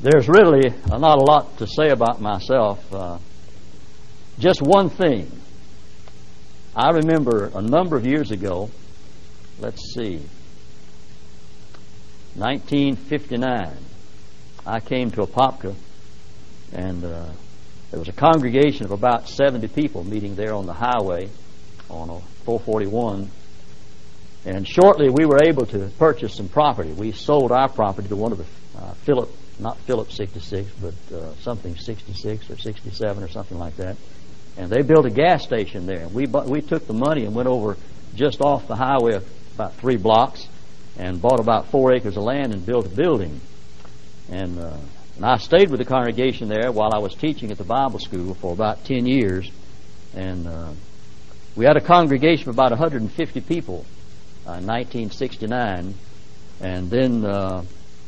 There's really not a lot to say about myself. Just one thing. I remember a number of years ago, let's see, 1959, I came to Apopka, and there was a congregation of about 70 people meeting there on the highway on 441. And shortly we were able to purchase some property. We sold our property to one of the not Phillips 66, but something 66 or 67 or something like that. And they built a gas station there. And we took the money and went over just off the highway about 3 blocks and bought about 4 acres of land and built a building. And I stayed with the congregation there while I was teaching at the Bible school for about 10 years. And we had a congregation of about 150 people in 1969. And then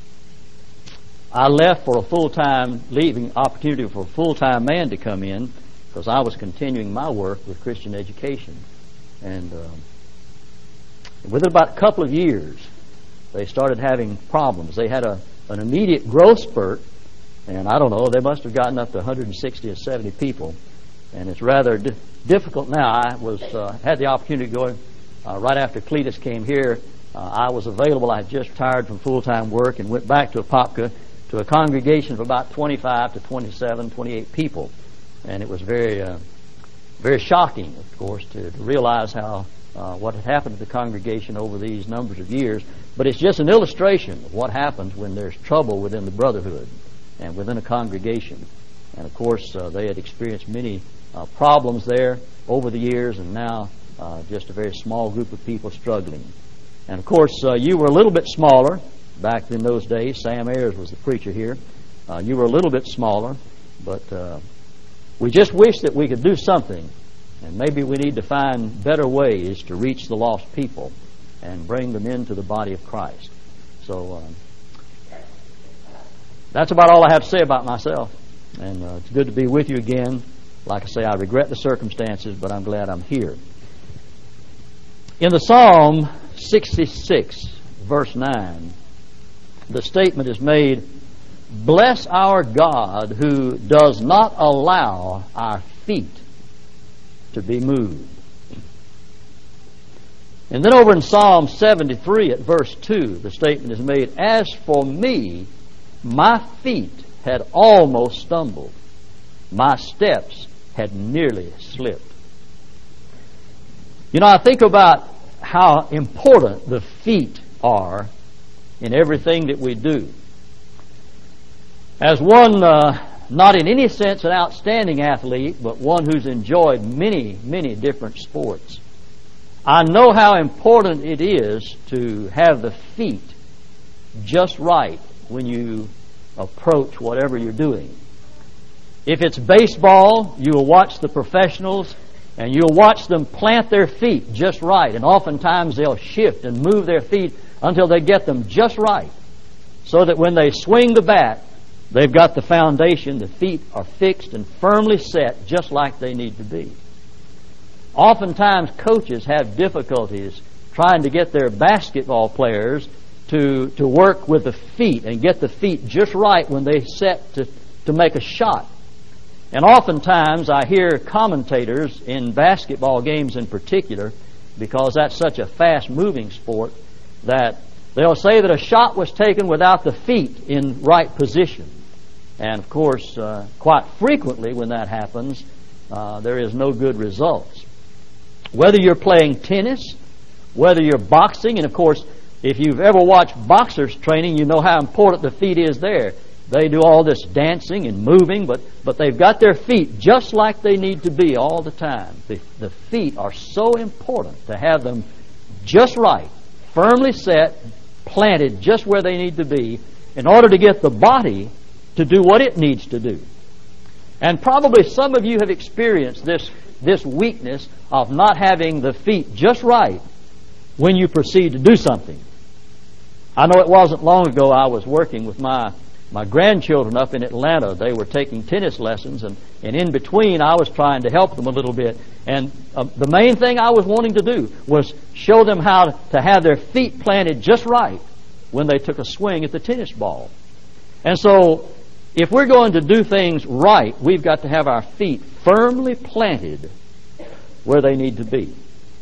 I left for a full-time, leaving opportunity for a full-time man to come in because I was continuing my work with Christian education. And within about a couple of years, they started having problems. They had an immediate growth spurt, and I don't know, they must have gotten up to 160 or 70 people. And it's rather difficult now. I had the opportunity to go right after Cletus came here. I was available. I had just retired from full-time work and went back to Apopka to a congregation of about 25 to 27, 28 people. And it was very, very shocking, of course, to realize how what had happened to the congregation over these numbers of years. But it's just an illustration of what happens when there's trouble within the brotherhood and within a congregation. And, of course, they had experienced many problems there over the years, and now just a very small group of people struggling. And, of course, you were a little bit smaller back in those days. Sam Ayers was the preacher here. You were a little bit smaller, but we just wish that we could do something, and maybe we need to find better ways to reach the lost people and bring them into the body of Christ. So that's about all I have to say about myself, and it's good to be with you again. Like I say, I regret the circumstances, but I'm glad I'm here. In the Psalm 66, verse 9, the statement is made, "Bless our God who does not allow our feet to be moved." And then over in Psalm 73 at verse 2, the statement is made, "As for me, my feet had almost stumbled. My steps had nearly slipped." You know, I think about how important the feet are in everything that we do. As one, not in any sense an outstanding athlete, but one who's enjoyed many, many different sports, I know how important it is to have the feet just right when you approach whatever you're doing. If it's baseball, you will watch the professionals and you'll watch them plant their feet just right. And oftentimes they'll shift and move their feet until they get them just right, so that when they swing the bat, they've got the foundation, the feet are fixed and firmly set just like they need to be. Oftentimes coaches have difficulties trying to get their basketball players to work with the feet and get the feet just right when they set to make a shot. And oftentimes I hear commentators in basketball games in particular, because that's such a fast-moving sport, that they'll say that a shot was taken without the feet in right position. And, of course, quite frequently when that happens, there is no good results. Whether you're playing tennis, whether you're boxing, and, of course, if you've ever watched boxers training, you know how important the feet is there. They do all this dancing and moving, but they've got their feet just like they need to be all the time. The feet are so important to have them just right, firmly set, planted just where they need to be in order to get the body to do what it needs to do. And probably some of you have experienced this weakness of not having the feet just right when you proceed to do something. I know it wasn't long ago I was working with my grandchildren up in Atlanta. They were taking tennis lessons, and in between I was trying to help them a little bit. And the main thing I was wanting to do was show them how to have their feet planted just right when they took a swing at the tennis ball. And so If we're going to do things right, we've got to have our feet firmly planted where they need to be.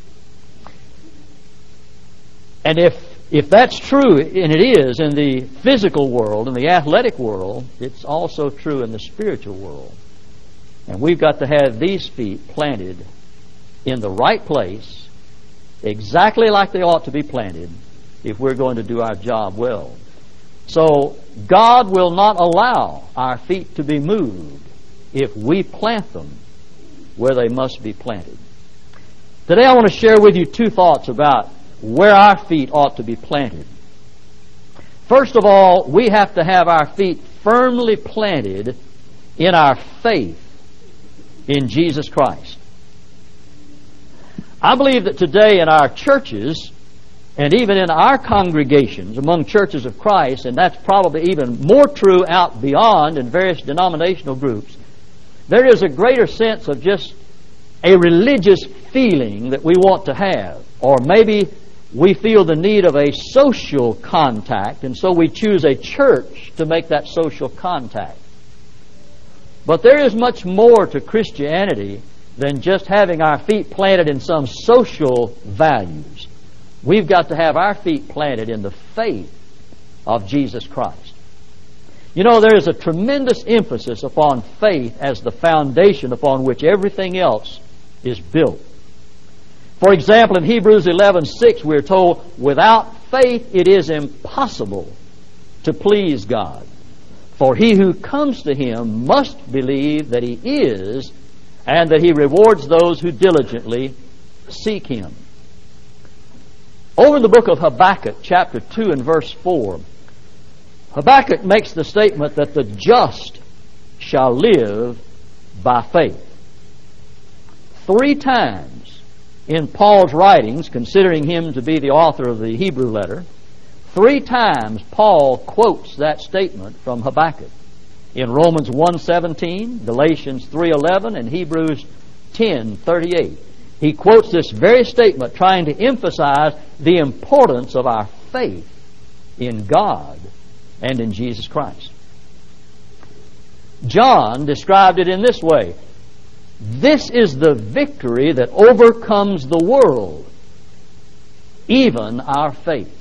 And if that's true, and it is in the physical world, in the athletic world, it's also true in the spiritual world. And we've got to have these feet planted in the right place, exactly like they ought to be planted, if we're going to do our job well. So God will not allow our feet to be moved if we plant them where they must be planted. Today I want to share with you two thoughts about where our feet ought to be planted. First of all, we have to have our feet firmly planted in our faith in Jesus Christ. I believe that today in our churches, and even in our congregations, among churches of Christ, and that's probably even more true out beyond in various denominational groups, there is a greater sense of just a religious feeling that we want to have. Or maybe we feel the need of a social contact, and so we choose a church to make that social contact. But there is much more to Christianity than just having our feet planted in some social values. We've got to have our feet planted in the faith of Jesus Christ. You know, there is a tremendous emphasis upon faith as the foundation upon which everything else is built. For example, in Hebrews 11:6, we're told, without faith it is impossible to please God. For he who comes to Him must believe that He is, and that He rewards those who diligently seek Him. Over in the book of Habakkuk, chapter 2 and verse 4, Habakkuk makes the statement that the just shall live by faith. 3 times in Paul's writings, considering him to be the author of the Hebrew letter, 3 times Paul quotes that statement from Habakkuk. In Romans 1:17, Galatians 3:11, and Hebrews 10:38. He quotes this very statement, trying to emphasize the importance of our faith in God and in Jesus Christ. John described it in this way: this is the victory that overcomes the world, even our faith.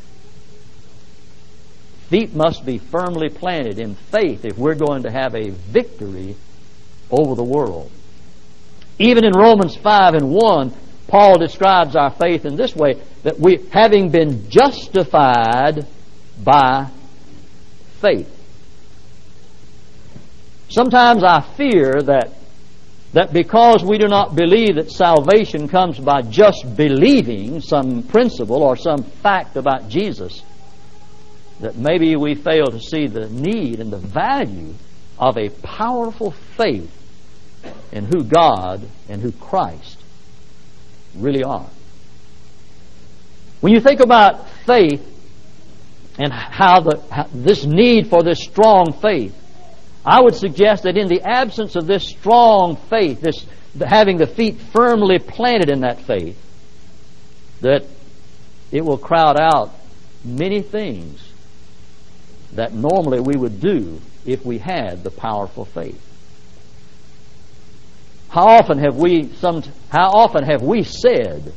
Feet must be firmly planted in faith if we're going to have a victory over the world. Even in Romans 5:1, Paul describes our faith in this way, that we, having been justified by faith. Sometimes I fear that because we do not believe that salvation comes by just believing some principle or some fact about Jesus, that maybe we fail to see the need and the value of a powerful faith in who God and who Christ really are. When you think about faith and how this need for this strong faith, I would suggest that in the absence of this strong faith, this having the feet firmly planted in that faith, that it will crowd out many things that normally we would do if we had the powerful faith. How often have we said,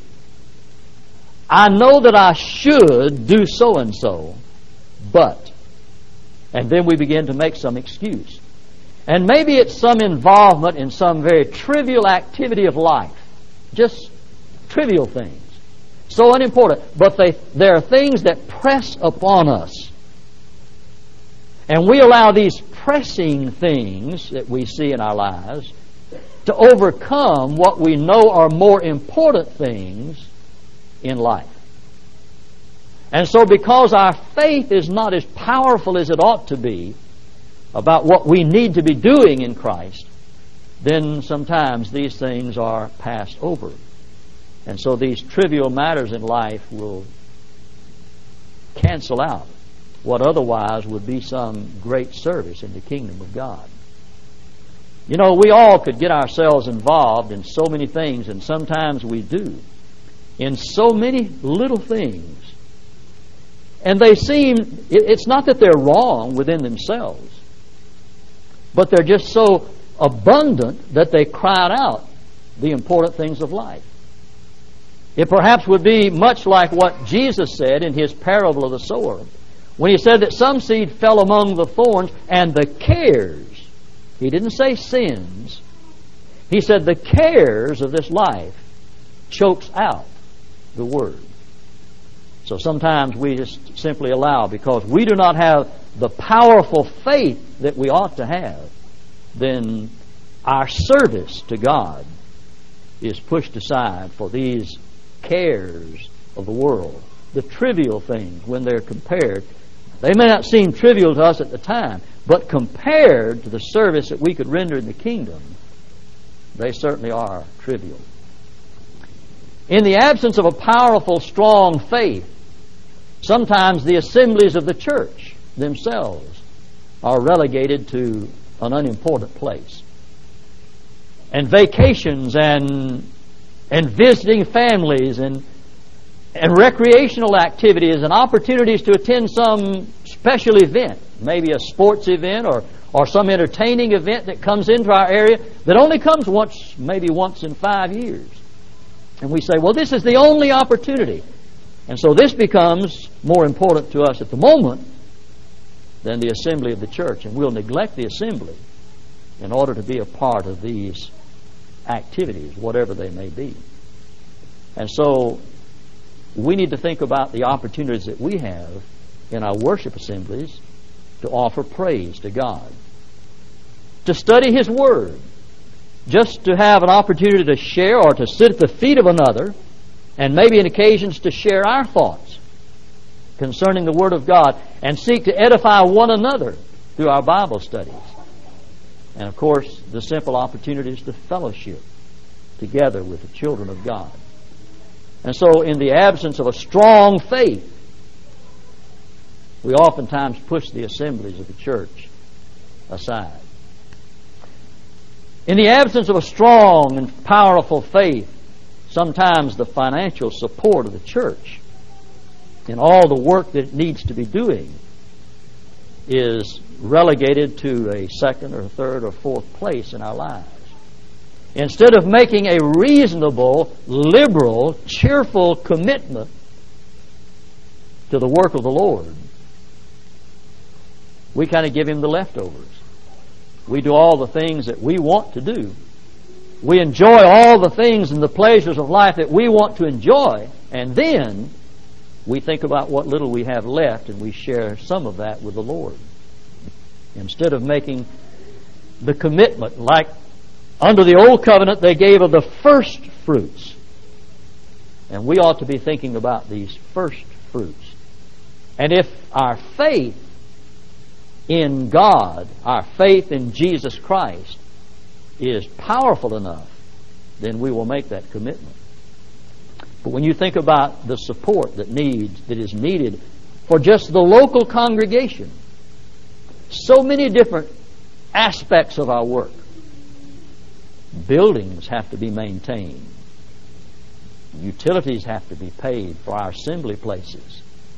I know that I should do so and so, but, and then we begin to make some excuse. And maybe it's some involvement in some very trivial activity of life, just trivial things, so unimportant, but there are things that press upon us. And we allow these pressing things that we see in our lives to overcome what we know are more important things in life. And so because our faith is not as powerful as it ought to be about what we need to be doing in Christ, then sometimes these things are passed over. And so these trivial matters in life will cancel out what otherwise would be some great service in the kingdom of God. You know, we all could get ourselves involved in so many things, and sometimes we do, in so many little things. And they seem, it's not that they're wrong within themselves, but they're just so abundant that they crowd out the important things of life. It perhaps would be much like what Jesus said in His parable of the sower, when He said that some seed fell among the thorns, and the cares, He didn't say sins, He said the cares of this life chokes out the Word. So sometimes we just simply allow, because we do not have the powerful faith that we ought to have, then our service to God is pushed aside for these cares of the world, the trivial things when they're compared. They may not seem trivial to us at the time, but compared to the service that we could render in the kingdom, they certainly are trivial. In the absence of a powerful, strong faith, sometimes the assemblies of the church themselves are relegated to an unimportant place. And vacations and visiting families and recreational activities and opportunities to attend some special event, maybe a sports event or some entertaining event that comes into our area that only comes maybe once in 5 years. And we say, well, this is the only opportunity. And so this becomes more important to us at the moment than the assembly of the church. And we'll neglect the assembly in order to be a part of these activities, whatever they may be. And so we need to think about the opportunities that we have in our worship assemblies to offer praise to God, to study His Word, just to have an opportunity to share or to sit at the feet of another, and maybe in occasions to share our thoughts concerning the Word of God and seek to edify one another through our Bible studies. And of course, the simple opportunities to fellowship together with the children of God. And so in the absence of a strong faith, we oftentimes push the assemblies of the church aside. In the absence of a strong and powerful faith, sometimes the financial support of the church in all the work that it needs to be doing is relegated to a second or third or fourth place in our lives. Instead of making a reasonable, liberal, cheerful commitment to the work of the Lord, we kind of give Him the leftovers. We do all the things that we want to do. We enjoy all the things and the pleasures of life that we want to enjoy, and then we think about what little we have left and we share some of that with the Lord. Instead of making the commitment, like under the old covenant they gave of the first fruits. And we ought to be thinking about these first fruits. And if our faith in God, our faith in Jesus Christ, is powerful enough, then we will make that commitment. But when you think about the support that is needed for just the local congregation, so many different aspects of our work. Buildings have to be maintained. Utilities have to be paid for our assembly places.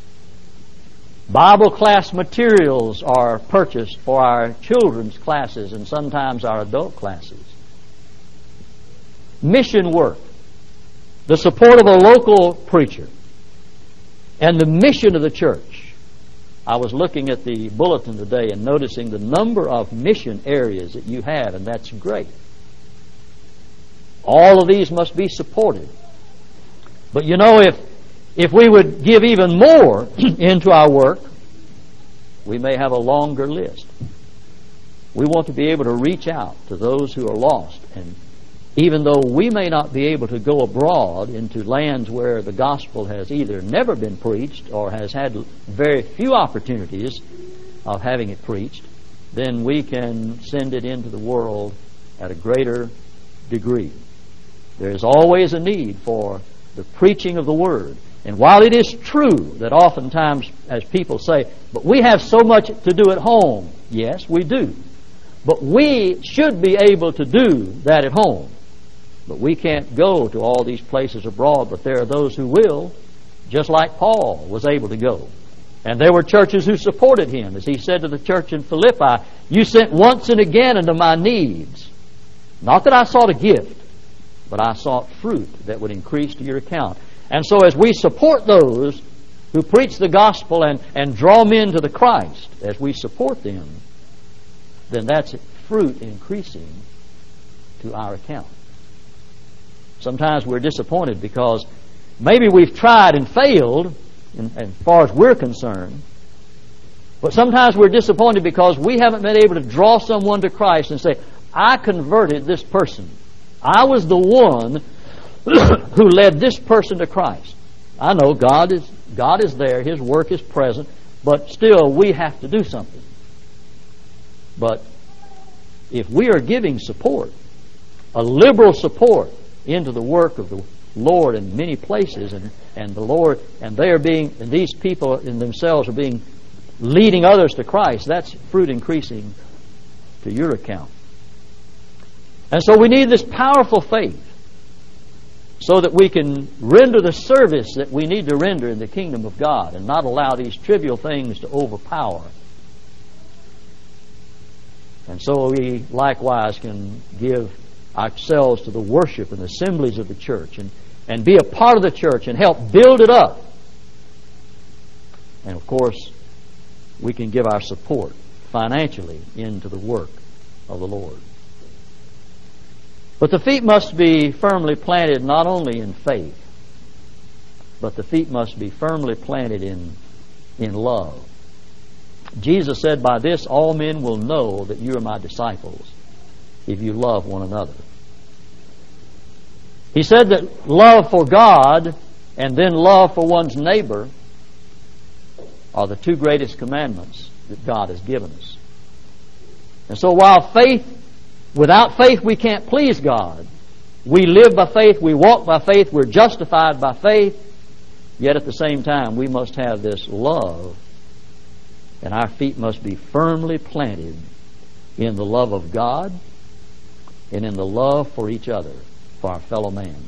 Bible class materials are purchased for our children's classes and sometimes our adult classes. Mission work, the support of a local preacher, and the mission of the church. I was looking at the bulletin today and noticing the number of mission areas that you have, and that's great. All of these must be supported. But you know, if we would give even more into our work, we may have a longer list. We want to be able to reach out to those who are lost. And even though we may not be able to go abroad into lands where the gospel has either never been preached or has had very few opportunities of having it preached, then we can send it into the world at a greater degree. There is always a need for the preaching of the Word. And while it is true that oftentimes, as people say, but we have so much to do at home. Yes, we do. But we should be able to do that at home. But we can't go to all these places abroad, but there are those who will, just like Paul was able to go And there were churches who supported him. As he said to the church in Philippi, you sent once and again unto my needs. Not that I sought a gift, but I sought fruit that would increase to your account. And so as we support those who preach the gospel and draw men to the Christ, as we support them, then that's fruit increasing to our account. Sometimes we're disappointed because maybe we've tried and failed, as far as we're concerned. But sometimes we're disappointed because we haven't been able to draw someone to Christ and say, I converted this person. I was the one who led this person to Christ. I know God is there. His work is present. But still, we have to do something. But if we are giving support, a liberal support into the work of the Lord in many places, and the Lord, and they are being, and these people in themselves are being, leading others to Christ, that's fruit increasing to your account. And so we need this powerful faith so that we can render the service that we need to render in the kingdom of God and not allow these trivial things to overpower. And so we likewise can give ourselves to the worship and assemblies of the church and be a part of the church and help build it up. And of course, we can give our support financially into the work of the Lord. But the feet must be firmly planted not only in faith, but the feet must be firmly planted in love. Jesus said, by this all men will know that you are my disciples, if you love one another. He said that love for God and then love for one's neighbor are the two greatest commandments that God has given us. And so while without faith we can't please God, we live by faith, we walk by faith, we're justified by faith, yet at the same time we must have this love, and our feet must be firmly planted in the love of God and in the love for each other, for our fellow man.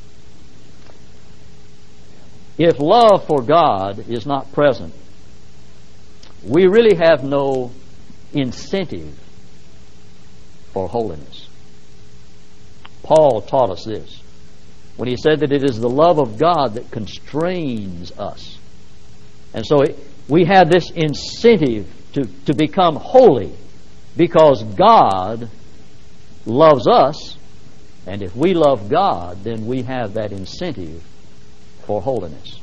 If love for God is not present, we really have no incentive for holiness. Paul taught us this when he said that it is the love of God that constrains us. And so we have this incentive to become holy because God loves us, and if we love God, then we have that incentive for holiness.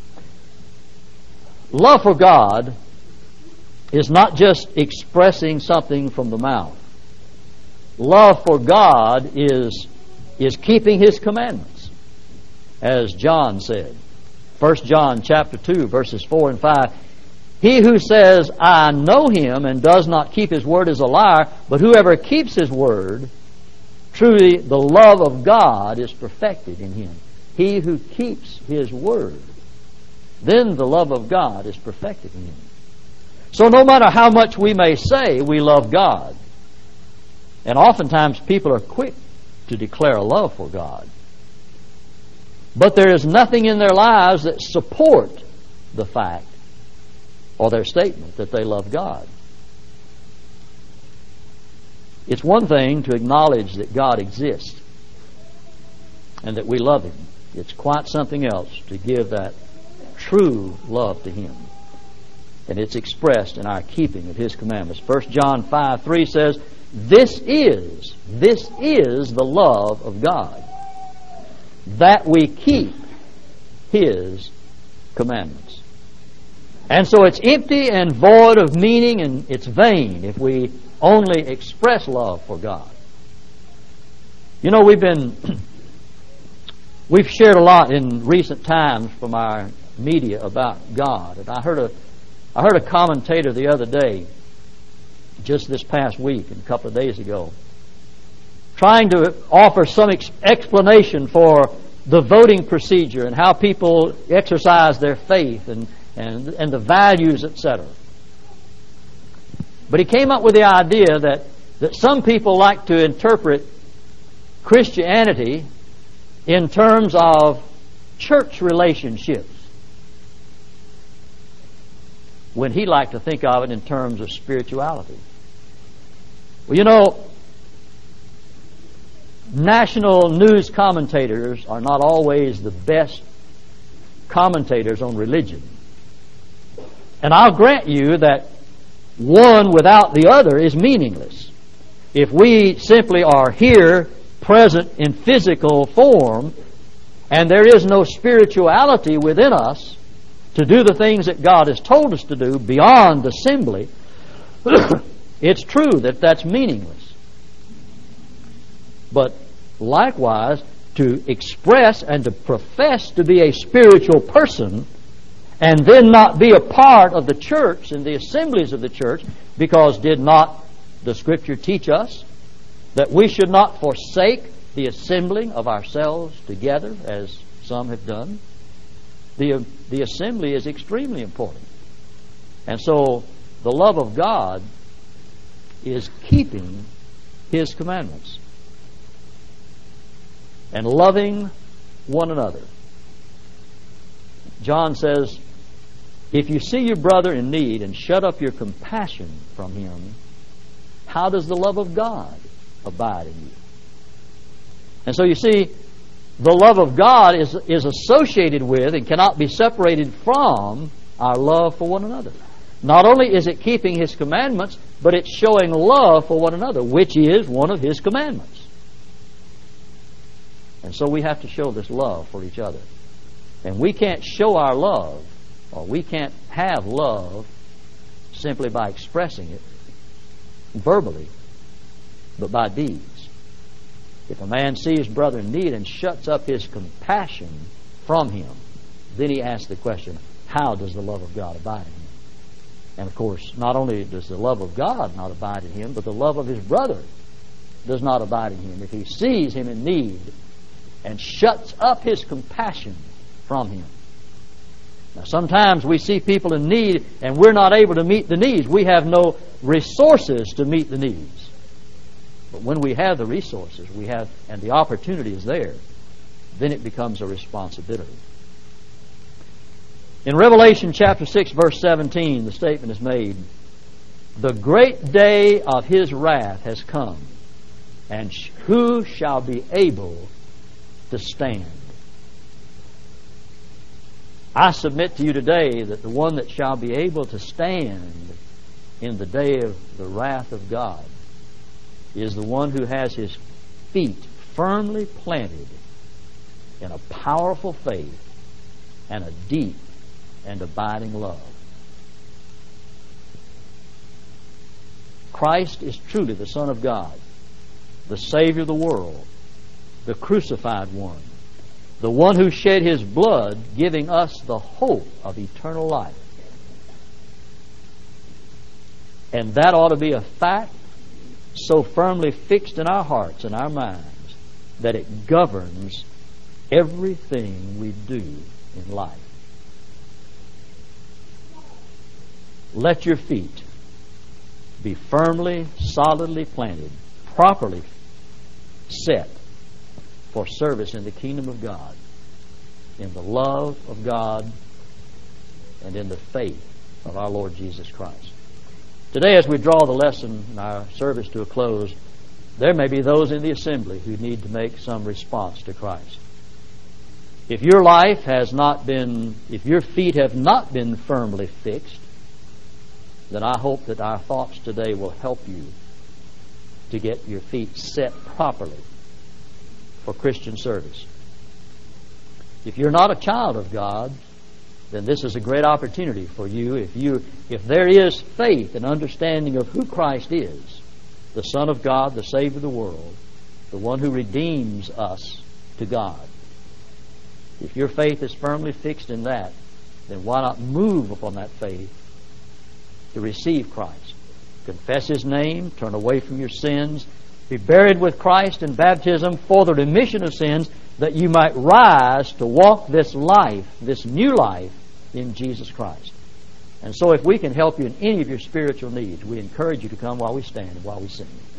Love for God is not just expressing something from the mouth. Love for God is keeping His commandments, as John said. 1 John chapter 2, verses 4 and 5. He who says, I know Him, and does not keep His word is a liar, but whoever keeps His word, truly the love of God is perfected in him. He who keeps His word, then the love of God is perfected in him. So no matter how much we may say we love God, and oftentimes people are quick to declare a love for God, but there is nothing in their lives that support the fact or their statement that they love God. It's one thing to acknowledge that God exists and that we love Him. It's quite something else to give that true love to Him. And it's expressed in our keeping of His commandments. 1 John 5:3 says, This is the love of God, that we keep His commandments. And so it's empty and void of meaning, and it's vain if we only express love for God. You know, we've shared a lot in recent times from our media about God. And I heard a commentator the other day, just this past week and a couple of days ago, trying to offer some explanation for the voting procedure and how people exercise their faith and the values, etc. But he came up with the idea that some people like to interpret Christianity in terms of church relationships. when he liked to think of it in terms of spirituality. Well, you know, national news commentators are not always the best commentators on religion. And I'll grant you that one without the other is meaningless. If we simply are here, present in physical form, and there is no spirituality within us to do the things that God has told us to do beyond assembly, it's true that that's meaningless. But likewise, to express and to profess to be a spiritual person and then not be a part of the church and the assemblies of the church, because did not the Scripture teach us that we should not forsake the assembling of ourselves together, as some have done? The assembly is extremely important. And so the love of God is keeping His commandments and loving one another. John says, if you see your brother in need and shut up your compassion from him, how does the love of God abide in you? And so you see, the love of God is associated with and cannot be separated from our love for one another. Not only is it keeping His commandments, but it's showing love for one another, which is one of His commandments. And so we have to show this love for each other. And we can't show our love, or we can't have love simply by expressing it verbally, but by deeds. If a man sees his brother in need and shuts up his compassion from him, then he asks the question, how does the love of God abide in him? And of course, not only does the love of God not abide in him, but the love of his brother does not abide in him if he sees him in need and shuts up his compassion from him. Now, sometimes we see people in need and we're not able to meet the needs. We have no resources to meet the needs. But when we have the resources, and the opportunity is there, then it becomes a responsibility. In Revelation chapter 6, verse 17, the statement is made, the great day of His wrath has come, and who shall be able to stand? I submit to you today that the one that shall be able to stand in the day of the wrath of God is the one who has his feet firmly planted in a powerful faith and a deep and abiding love. Christ is truly the Son of God, the Savior of the world, the crucified one, the one who shed His blood, giving us the hope of eternal life. And that ought to be a fact so firmly fixed in our hearts and our minds that it governs everything we do in life. Let your feet be firmly, solidly planted, properly set for service in the kingdom of God, in the love of God, and in the faith of our Lord Jesus Christ. Today, as we draw the lesson in our service to a close, there may be those in the assembly who need to make some response to Christ. If your life has not been, if your feet have not been firmly fixed, then I hope that our thoughts today will help you to get your feet set properly for Christian service. If you're not a child of God, then this is a great opportunity for you. If there is faith and understanding of who Christ is, the Son of God, the Savior of the world, the one who redeems us to God. If your faith is firmly fixed in that, then why not move upon that faith to receive Christ? Confess His name, turn away from your sins, be buried with Christ in baptism for the remission of sins, that you might rise to walk this life, this new life, in Jesus Christ. And so if we can help you in any of your spiritual needs, we encourage you to come while we stand and while we sing.